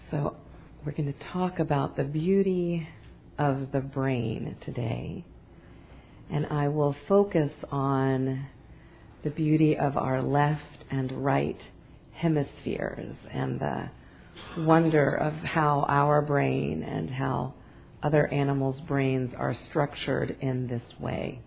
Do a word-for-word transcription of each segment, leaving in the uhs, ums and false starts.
So we're going to talk about the beauty of the brain today. And I will focus on the beauty of our left and right hemispheres and the wonder of how our brain and how other animals' brains are structured in this way.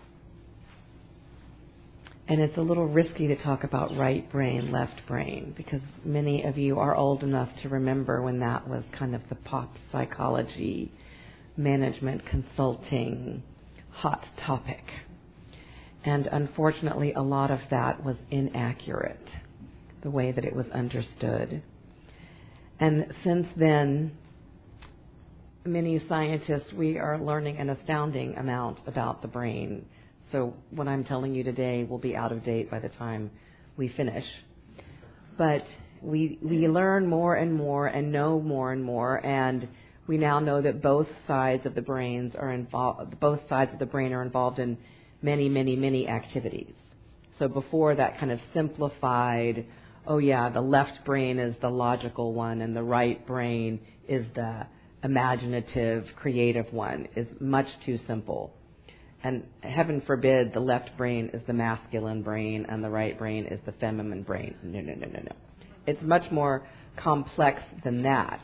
And it's a little risky to talk about right brain, left brain, because many of you are old enough to remember when that was kind of the pop psychology, management consulting, hot topic. And unfortunately, a lot of that was inaccurate, the way that it was understood. And since then, many scientists, we are learning an astounding amount about the brain. So what I'm telling you today will be out of date by the time we finish. But we we learn more and more and know more and more, and we now know that both sides of the brains are involved. Both sides of the brain are involved in many, many, many activities. So before that kind of simplified, oh yeah, the left brain is the logical one, and the right brain is the imaginative, creative one, is much too simple. And heaven forbid the left brain is the masculine brain and the right brain is the feminine brain. No, no, no, no, no. It's much more complex than that.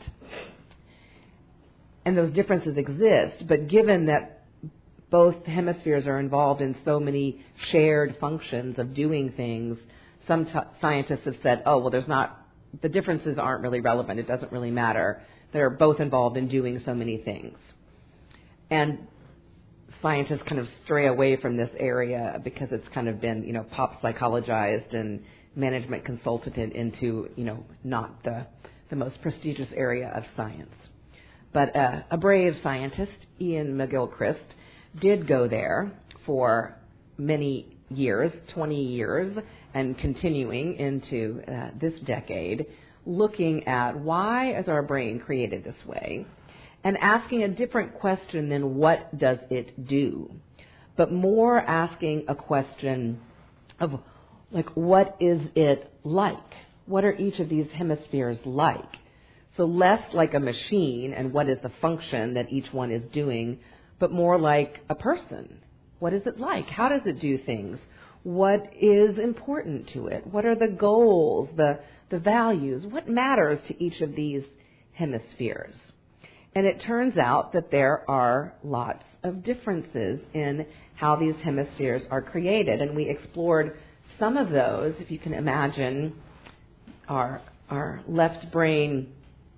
And those differences exist, but given that both hemispheres are involved in so many shared functions of doing things, some t- scientists have said, oh, well, there's not, the differences aren't really relevant. It doesn't really matter. They're both involved in doing so many things. And scientists kind of stray away from this area because it's kind of been, you know, pop psychologized and management consulted into, you know, not the, the most prestigious area of science. But uh, a brave scientist, Ian McGilchrist, did go there for many years, twenty years, and continuing into uh, this decade, looking at why is our brain created this way, and asking a different question than what does it do, but more asking a question of, like, what is it like? What are each of these hemispheres like? So less like a machine and what is the function that each one is doing, but more like a person. What is it like? How does it do things? What is important to it? What are the goals, the, the values? What matters to each of these hemispheres? And it turns out that there are lots of differences in how these hemispheres are created. And we explored some of those. If you can imagine our, our left brain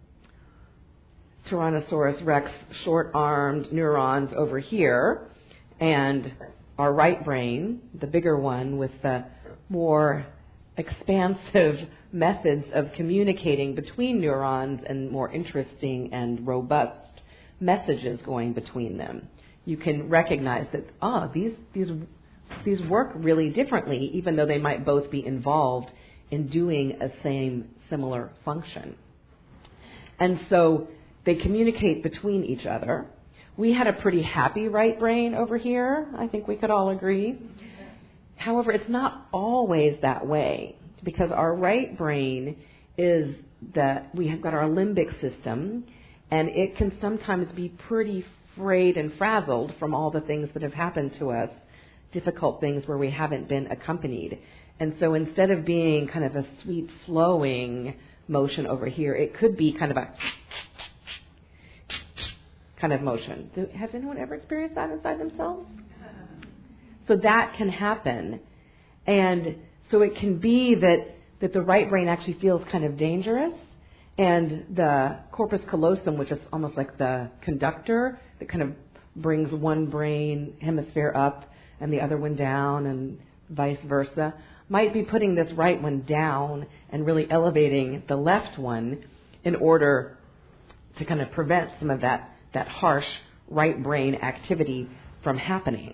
Tyrannosaurus rex short-armed neurons over here, and our right brain, the bigger one with the more expansive methods of communicating between neurons and more interesting and robust messages going between them. You can recognize that, ah, these these these work really differently, even though they might both be involved in doing a same similar function. And so they communicate between each other. We had a pretty happy right brain over here. I think we could all agree. However, it's not always that way, because our right brain is that we have got our limbic system, and it can sometimes be pretty frayed and frazzled from all the things that have happened to us, difficult things where we haven't been accompanied. And so instead of being kind of a sweet flowing motion over here, it could be kind of a kind of motion. Do, has anyone ever experienced that inside themselves? So that can happen. And so it can be that, that the right brain actually feels kind of dangerous, and the corpus callosum, which is almost like the conductor that kind of brings one brain hemisphere up and the other one down and vice versa, might be putting this right one down and really elevating the left one in order to kind of prevent some of that that harsh right brain activity from happening.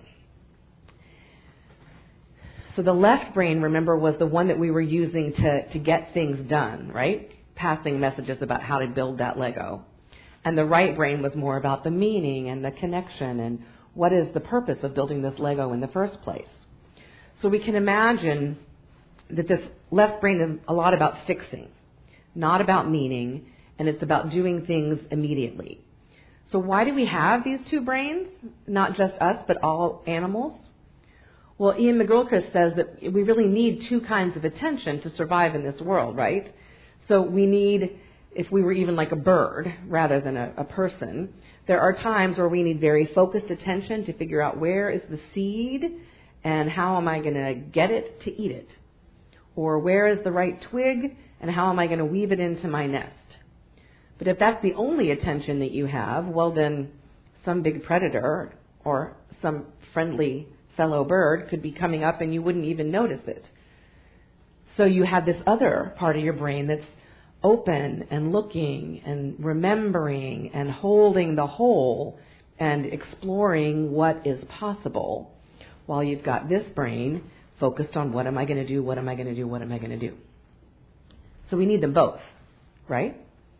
So the left brain, remember, was the one that we were using to, to get things done, right? Passing messages about how to build that Lego. And the right brain was more about the meaning and the connection and what is the purpose of building this Lego in the first place. So we can imagine that this left brain is a lot about fixing, not about meaning, and it's about doing things immediately. So why do we have these two brains? Not just us, but all animals? Well, Ian McGilchrist says that we really need two kinds of attention to survive in this world, right? So we need, if we were even like a bird rather than a, a person, there are times where we need very focused attention to figure out where is the seed and how am I going to get it to eat it? Or where is the right twig and how am I going to weave it into my nest? But if that's the only attention that you have, well then some big predator or some friendly fellow bird could be coming up and you wouldn't even notice it. So you have this other part of your brain that's open and looking and remembering and holding the whole and exploring what is possible, while you've got this brain focused on what am I going to do, what am I going to do, what am I going to do. So we need them both, right?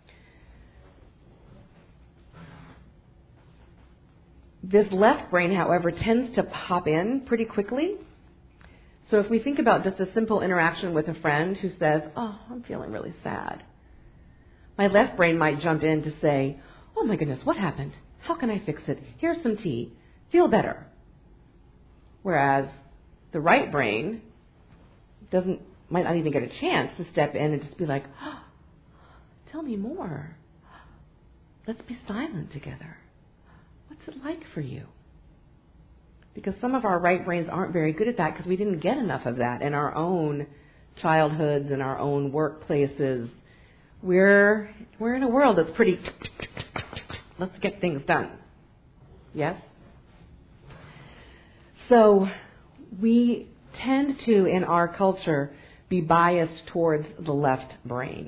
This left brain, however, tends to pop in pretty quickly. So if we think about just a simple interaction with a friend who says, oh, I'm feeling really sad, my left brain might jump in to say, oh my goodness, what happened? How can I fix it? Here's some tea. Feel better. Whereas the right brain doesn't, might not even get a chance to step in and just be like, oh, tell me more. Let's be silent together. What's it like for you? Because some of our right brains aren't very good at that because we didn't get enough of that in our own childhoods and our own workplaces. We're we're in a world that's pretty, let's get things done. Yes? So we tend to, in our culture, be biased towards the left brain.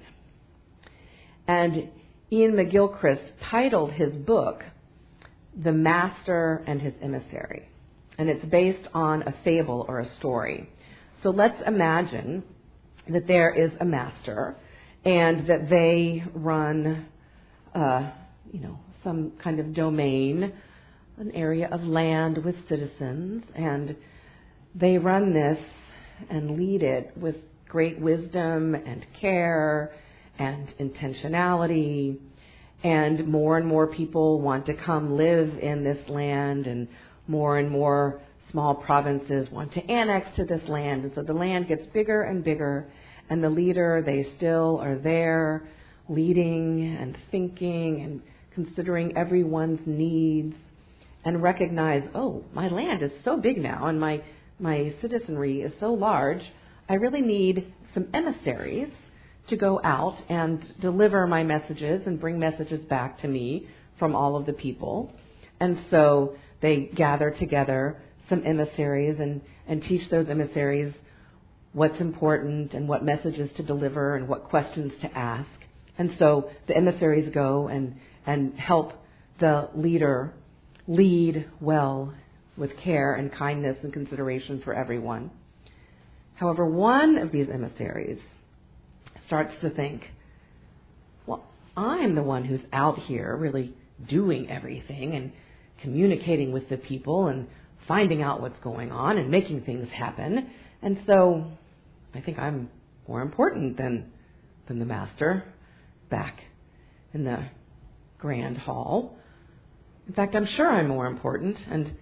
And Ian McGilchrist titled his book, The Master and His Emissary. And it's based on a fable or a story. So let's imagine that there is a master and that they run, uh, you know, some kind of domain, an area of land with citizens, and they run this and lead it with great wisdom and care and intentionality, and more and more people want to come live in this land, and more and more small provinces want to annex to this land, and so the land gets bigger and bigger, and the leader, they still are there leading and thinking and considering everyone's needs, and recognize, oh, my land is so big now and my, my citizenry is so large, I really need some emissaries to go out and deliver my messages and bring messages back to me from all of the people. And so they gather together some emissaries and, and teach those emissaries what's important and what messages to deliver and what questions to ask. And so the emissaries go and, and help the leader lead well with care and kindness and consideration for everyone. However, one of these emissaries starts to think, well, I'm the one who's out here really doing everything and communicating with the people and finding out what's going on and making things happen. And so I think I'm more important than, than the master back in the grand hall. In fact, I'm sure I'm more important, and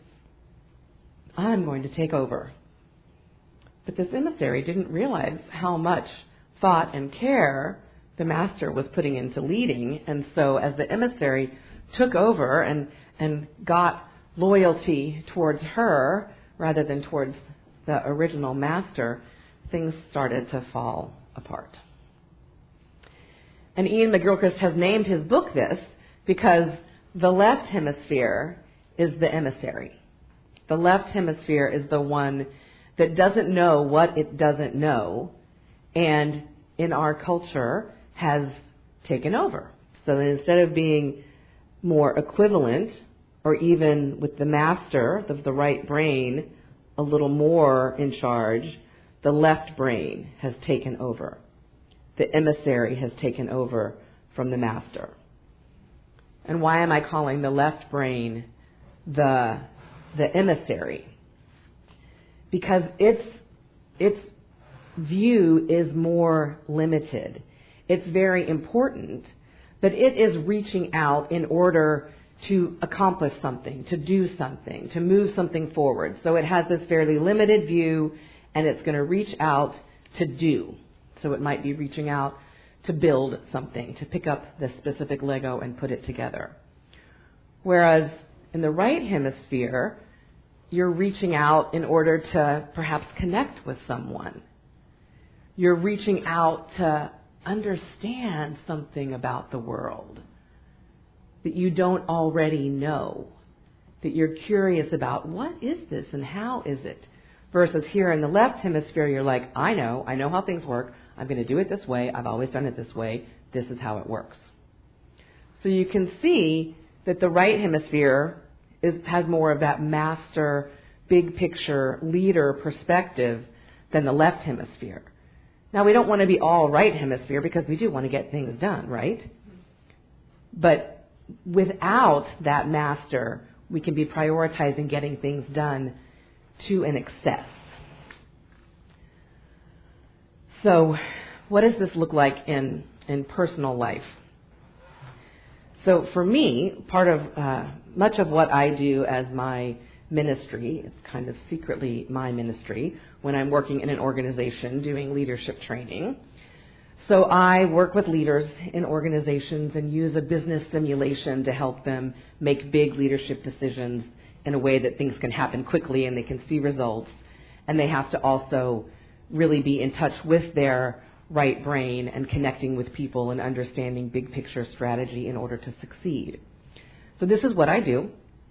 I'm going to take over. But this emissary didn't realize how much thought and care the master was putting into leading, and so as the emissary took over and, and got loyalty towards her rather than towards the original master, things started to fall apart. And Ian McGilchrist has named his book this because the left hemisphere is the emissary. The left hemisphere is the one that doesn't know what it doesn't know, and in our culture has taken over. So that instead of being more equivalent, or even with the master of the right brain a little more in charge, the left brain has taken over. The emissary has taken over from the master. And why am I calling the left brain the, the emissary? Because its, its view is more limited. It's very important, but it is reaching out in order to accomplish something, to do something, to move something forward. So it has this fairly limited view, and it's going to reach out to do. So it might be reaching out to build something, to pick up the specific Lego and put it together. Whereas in the right hemisphere, you're reaching out in order to perhaps connect with someone. You're reaching out to understand something about the world that you don't already know, that you're curious about. What is this and how is it? Versus here in the left hemisphere, you're like, I know, I know how things work. I'm going to do it this way. I've always done it this way. This is how it works. So you can see that the right hemisphere is, has more of that master, big picture, leader perspective than the left hemisphere. Now, we don't want to be all right hemisphere because we do want to get things done, right? But without that master, we can be prioritizing getting things done to an excess. So what does this look like in, in personal life? So for me, part of uh, much of what I do as my ministry, it's kind of secretly my ministry, when I'm working in an organization doing leadership training. So I work with leaders in organizations and use a business simulation to help them make big leadership decisions in a way that things can happen quickly and they can see results. And they have to also really be in touch with their right brain and connecting with people and understanding big picture strategy in order to succeed. So this is what I do.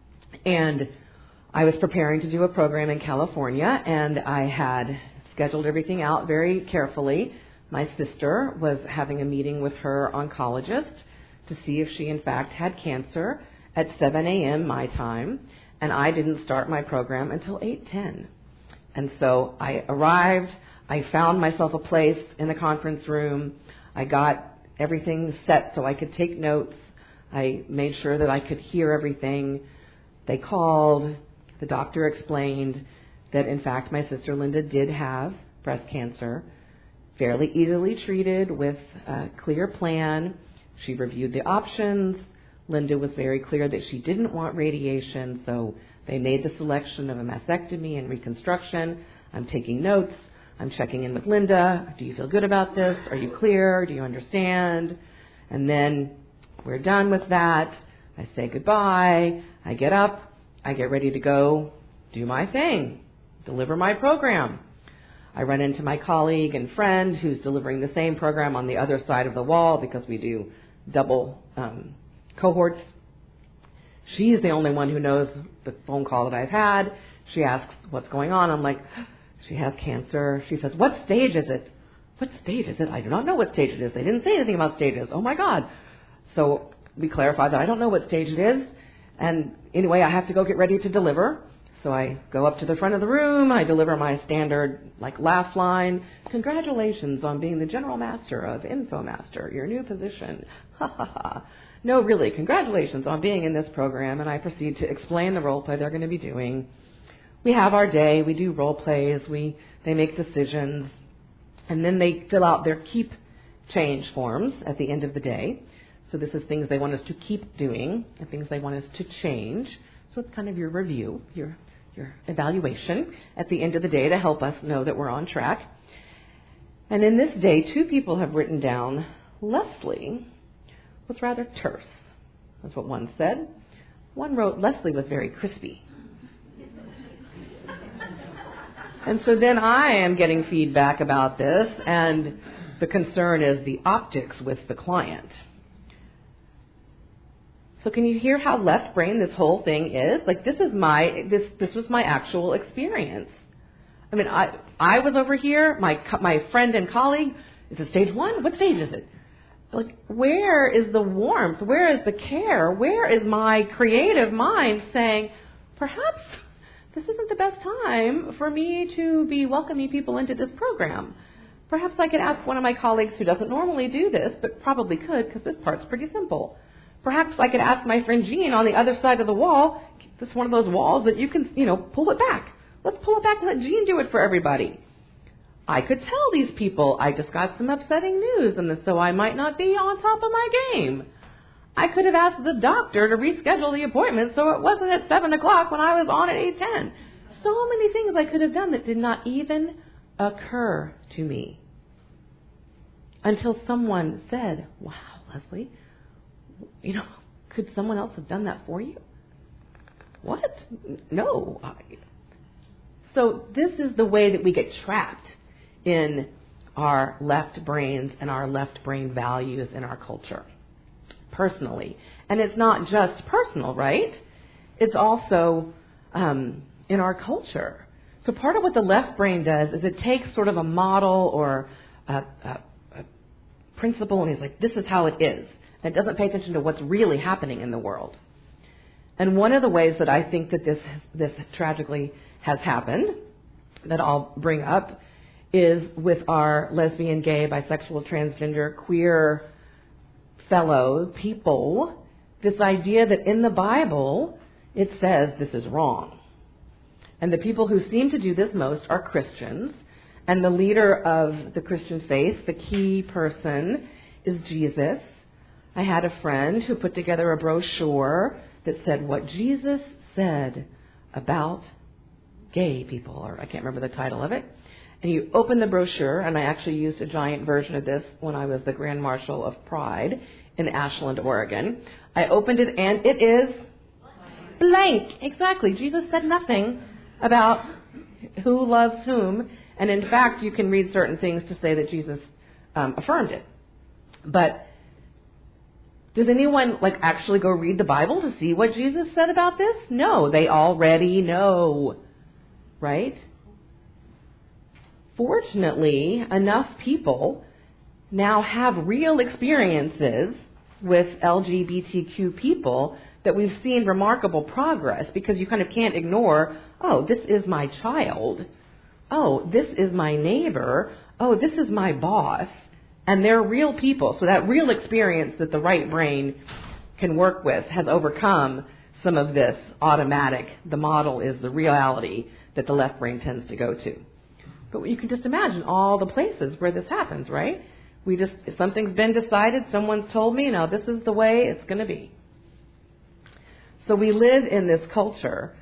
And I was preparing to do a program in California, and I had scheduled everything out very carefully. My sister was having a meeting with her oncologist to see if she in fact had cancer at seven a.m. my time, and I didn't start my program until eight ten. And so I arrived, I found myself a place in the conference room, I got everything set so I could take notes, I made sure that I could hear everything. They called, the doctor explained that in fact my sister Linda did have breast cancer, fairly easily treated with a clear plan. She reviewed the options. Linda was very clear that she didn't want radiation, so they made the selection of a mastectomy and reconstruction. I'm taking notes. I'm checking in with Linda. Do you feel good about this? Are you clear? Do you understand? And then we're done with that. I say goodbye. I get up. I get ready to go do my thing, deliver my program. I run into my colleague and friend who's delivering the same program on the other side of the wall because we do double um, cohorts. She's the only one who knows the phone call that I've had. She asks what's going on. I'm like, she has cancer. She says, what stage is it? What stage is it? I do not know what stage it is. They didn't say anything about stages. Oh, my God. So we clarify that I don't know what stage it is. And anyway, I have to go get ready to deliver. So I go up to the front of the room. I deliver my standard like laugh line. Congratulations on being the general master of InfoMaster, your new position. Ha ha ha. No, really, congratulations on being in this program. And I proceed to explain the role play they're going to be doing. We have our day. We do role plays. We they make decisions. And then they fill out their keep change forms at the end of the day. So this is things they want us to keep doing and things they want us to change. So it's kind of your review, your your evaluation at the end of the day to help us know that we're on track. And in this day, two people have written down, Leslie was rather terse. That's what one said. One wrote, Leslie was very crispy. And so then I am getting feedback about this, and the concern is the optics with the client. So can you hear how left brain this whole thing is? Like this is my this this was my actual experience. I mean, I I was over here. My my friend and colleague, is it stage one? What stage is it? Like, where is the warmth? Where is the care? Where is my creative mind saying, perhaps this isn't the best time for me to be welcoming people into this program? Perhaps I could ask one of my colleagues who doesn't normally do this, but probably could because this part's pretty simple. Perhaps I could ask my friend Jean on the other side of the wall. This is one of those walls that you can, you know, pull it back. Let's pull it back and let Jean do it for everybody. I could tell these people I just got some upsetting news, and so I might not be on top of my game. I could have asked the doctor to reschedule the appointment so it wasn't at seven o'clock when I was on at eight ten. So many things I could have done that did not even occur to me until someone said, wow, Leslie, you know, could someone else have done that for you? What? No. So this is the way that we get trapped in our left brains and our left brain values in our culture, personally. And it's not just personal, right? It's also um, in our culture. So part of what the left brain does is it takes sort of a model or a, a, a principle, and it's like, this is how it is. And it doesn't pay attention to what's really happening in the world. And one of the ways that I think that this this tragically has happened, that I'll bring up, is with our lesbian, gay, bisexual, transgender, queer fellow people, this idea that in the Bible it says this is wrong. And the people who seem to do this most are Christians. And the leader of the Christian faith, the key person, is Jesus. I had a friend who put together a brochure that said what Jesus said about gay people, or I can't remember the title of it. And you open the brochure, and I actually used a giant version of this when I was the Grand Marshal of Pride in Ashland, Oregon. I opened it, and it is blank. Exactly. Jesus said nothing about who loves whom. And in fact, you can read certain things to say that Jesus um, affirmed it. But does anyone like actually go read the Bible to see what Jesus said about this? No, they already know, right? Fortunately, enough people now have real experiences with L G B T Q people that we've seen remarkable progress, because you kind of can't ignore, oh, this is my child. Oh, this is my neighbor. Oh, this is my boss. And they're real people. So that real experience that the right brain can work with has overcome some of this automatic, the model is the reality that the left brain tends to go to. But you can just imagine all the places where this happens, right? We just, if something's been decided, someone's told me, no, this is the way it's going to be. So we live in this culture.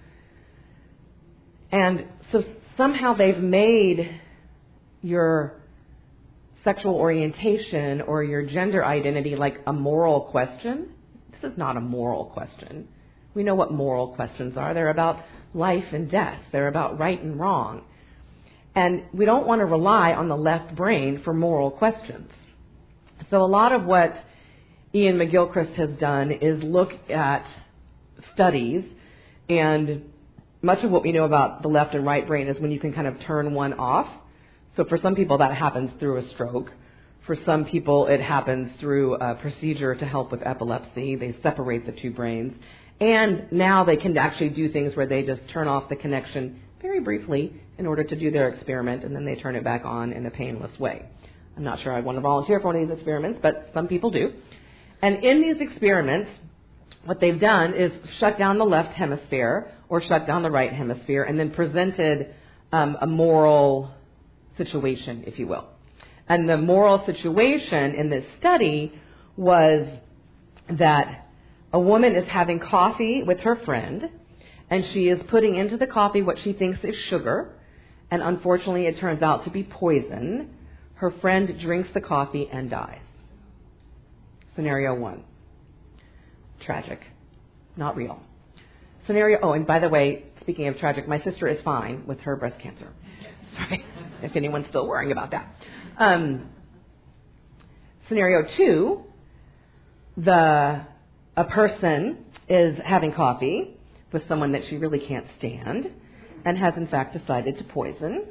And so somehow they've made your sexual orientation or your gender identity like a moral question. This is not a moral question. We know what moral questions are. They're about life and death. They're about right and wrong. And we don't want to rely on the left brain for moral questions. So a lot of what Ian McGilchrist has done is look at studies, and much of what we know about the left and right brain is when you can kind of turn one off. So for some people that happens through a stroke. For some people it happens through a procedure to help with epilepsy. They separate the two brains. And now they can actually do things where they just turn off the connection very briefly in order to do their experiment, and then they turn it back on in a painless way. I'm not sure I'd want to volunteer for one of these experiments, but some people do. And in these experiments, what they've done is shut down the left hemisphere or shut down the right hemisphere and then presented um, a moral situation, if you will. And the moral situation in this study was that a woman is having coffee with her friend, and she is putting into the coffee what she thinks is sugar, and unfortunately it turns out to be poison. Her friend drinks the coffee and dies. Scenario one. Tragic. Not real. Scenario, oh, and by the way, speaking of tragic, my sister is fine with her breast cancer. Sorry, if anyone's still worrying about that. Um, scenario two, the a person is having coffee with someone that she really can't stand and has in fact decided to poison.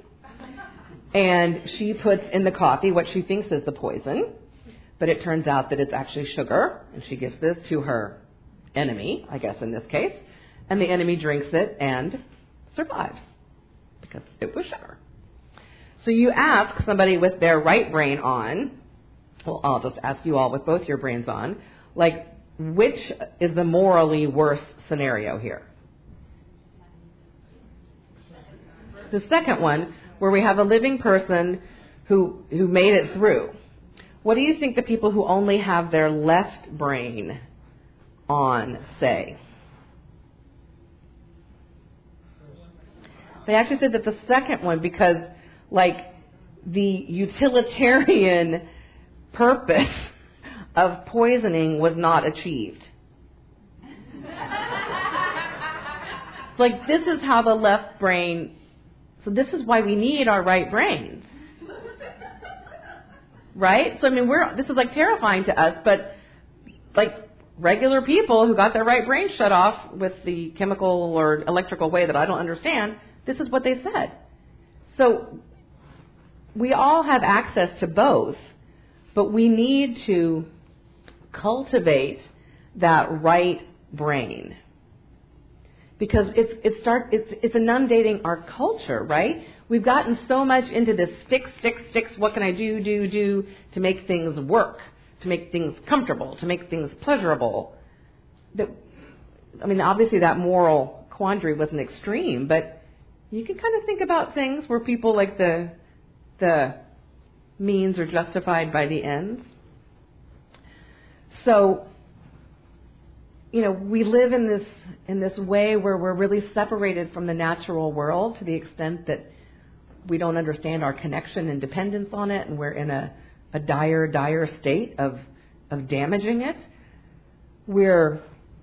And she puts in the coffee what she thinks is the poison, but it turns out that it's actually sugar, and she gives this to her enemy, I guess in this case, and the enemy drinks it and survives because it was sugar. So you ask somebody with their right brain on, well, I'll just ask you all with both your brains on, like, which is the morally worse scenario here? The second one, where we have a living person who who made it through. What do you think the people who only have their left brain on say? They actually said that the second one, because like the utilitarian purpose of poisoning was not achieved. Like, this is how the left brain, so this is why we need our right brains. Right? So, I mean, we're, this is like terrifying to us, but like regular people who got their right brain shut off with the chemical or electrical way that I don't understand, this is what they said. So, we all have access to both, but we need to cultivate that right brain. Because it's it's start it's it's inundating our culture, right? We've gotten so much into this fix, fix, fix, what can I do, do, do to make things work, to make things comfortable, to make things pleasurable. That I mean, obviously that moral quandary wasn't extreme, but you can kind of think about things where people like the the means are justified by the ends. So, you know, we live in this in this way where we're really separated from the natural world to the extent that we don't understand our connection and dependence on it, and we're in a, a dire, dire state of of damaging it. We're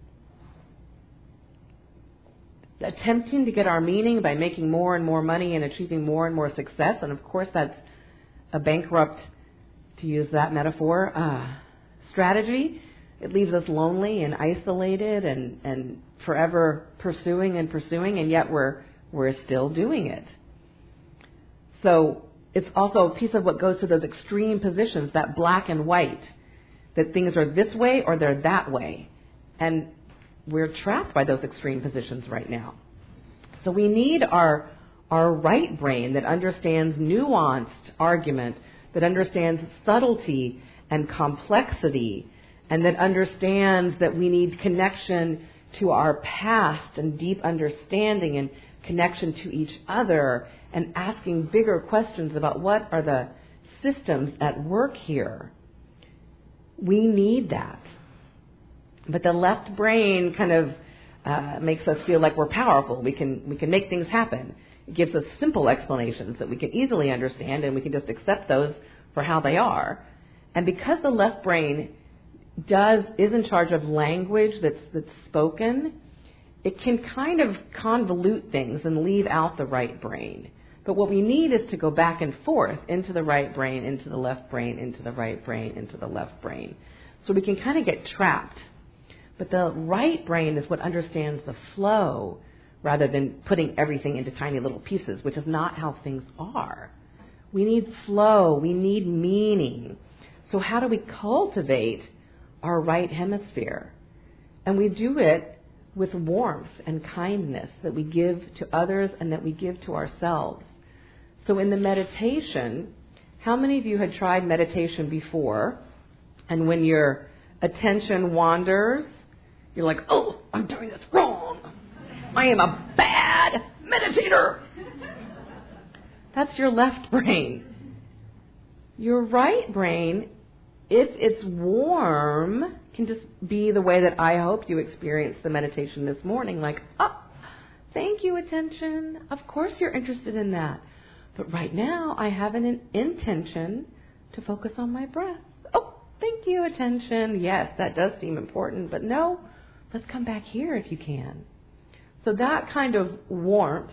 attempting to get our meaning by making more and more money and achieving more and more success, and of course that's a bankrupt, to use that metaphor, uh, strategy. It leaves us lonely and isolated and, and forever pursuing and pursuing, and yet we're we're still doing it. So it's also a piece of what goes to those extreme positions, that black and white, that things are this way or they're that way. And we're trapped by those extreme positions right now. So we need our our right brain that understands nuanced argument, that understands subtlety and complexity, and that understands that we need connection to our past and deep understanding and connection to each other and asking bigger questions about what are the systems at work here. We need that. But the left brain kind of uh, makes us feel like we're powerful. We can we can make things happen. It gives us simple explanations that we can easily understand, and we can just accept those for how they are. And because the left brain does is in charge of language that's that's spoken, it can kind of convolute things and leave out the right brain. But what we need is to go back and forth into the right brain, into the left brain, into the right brain, into the left brain. So we can kind of get trapped. But the right brain is what understands the flow rather than putting everything into tiny little pieces, which is not how things are. We need flow. We need meaning. So how do we cultivate our right hemisphere? And we do it with warmth and kindness that we give to others and that we give to ourselves. So in the meditation, how many of you had tried meditation before? And when your attention wanders, you're like, oh, I'm doing this wrong. I am a bad meditator. That's your left brain. Your right brain, if it's warm, can just be the way that I hope you experienced the meditation this morning. Like, oh, thank you, attention. Of course you're interested in that. But right now, I have an intention to focus on my breath. Oh, thank you, attention. Yes, that does seem important, but no, let's come back here if you can. So that kind of warmth,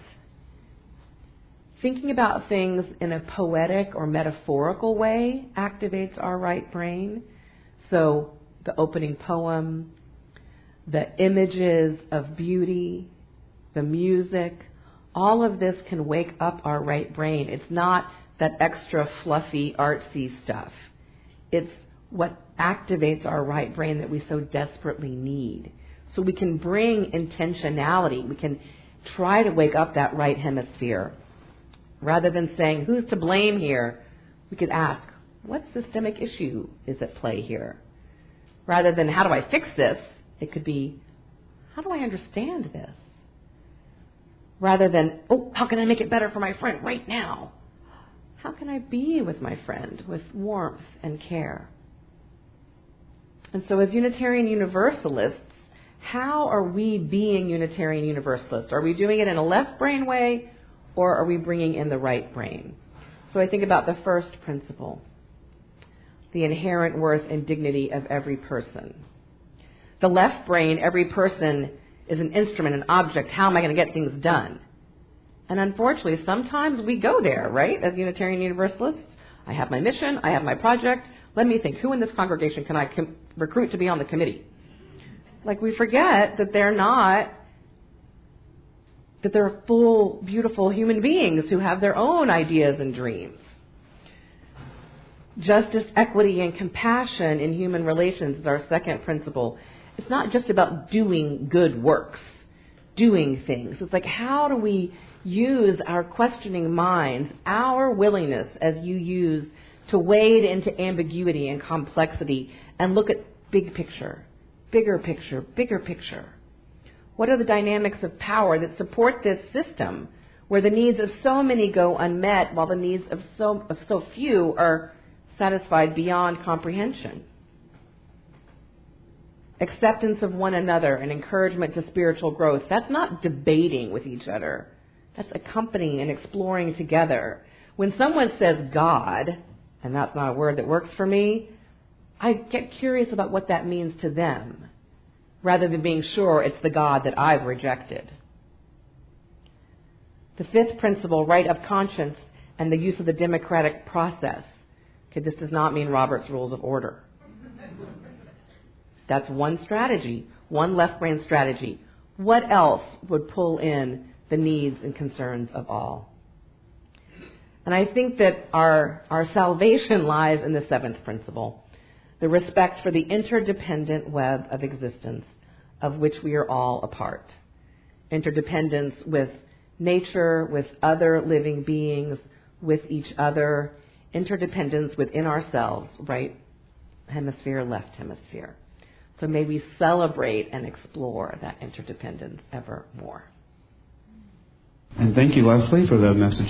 thinking about things in a poetic or metaphorical way, activates our right brain. So the opening poem, the images of beauty, the music, all of this can wake up our right brain. It's not that extra fluffy, artsy stuff. It's what activates our right brain that we so desperately need. So we can bring intentionality. We can try to wake up that right hemisphere. Rather than saying, who's to blame here? We could ask, what systemic issue is at play here? Rather than, how do I fix this? It could be, how do I understand this? Rather than, oh, how can I make it better for my friend right now? How can I be with my friend with warmth and care? And so as Unitarian Universalists, how are we being Unitarian Universalists? Are we doing it in a left brain way, or are we bringing in the right brain? So I think about the first principle, the inherent worth and dignity of every person. The left brain, every person is an instrument, an object. How am I going to get things done? And unfortunately, sometimes we go there, right, as Unitarian Universalists. I have my mission. I have my project. Let me think, who in this congregation can I com- recruit to be on the committee? Like, we forget that they're not, that they're full, beautiful human beings who have their own ideas and dreams. Justice, equity, and compassion in human relations is our second principle. It's not just about doing good works, doing things. It's like, how do we use our questioning minds, our willingness, as you use, to wade into ambiguity and complexity and look at big picture, bigger picture, bigger picture. What are the dynamics of power that support this system where the needs of so many go unmet while the needs of so, of so few are satisfied beyond comprehension? Acceptance of one another and encouragement to spiritual growth. That's not debating with each other. That's accompanying and exploring together. When someone says God, and that's not a word that works for me, I get curious about what that means to them, rather than being sure it's the God that I've rejected. The fifth principle, right of conscience and the use of the democratic process. Okay, this does not mean Robert's Rules of Order. That's one strategy, one left brain strategy. What else would pull in the needs and concerns of all? And I think that our, our salvation lies in the seventh principle, the respect for the interdependent web of existence of which we are all a part. Interdependence with nature, with other living beings, with each other. Interdependence within ourselves, right hemisphere, left hemisphere. So may we celebrate and explore that interdependence ever more. And thank you, Leslie, for the message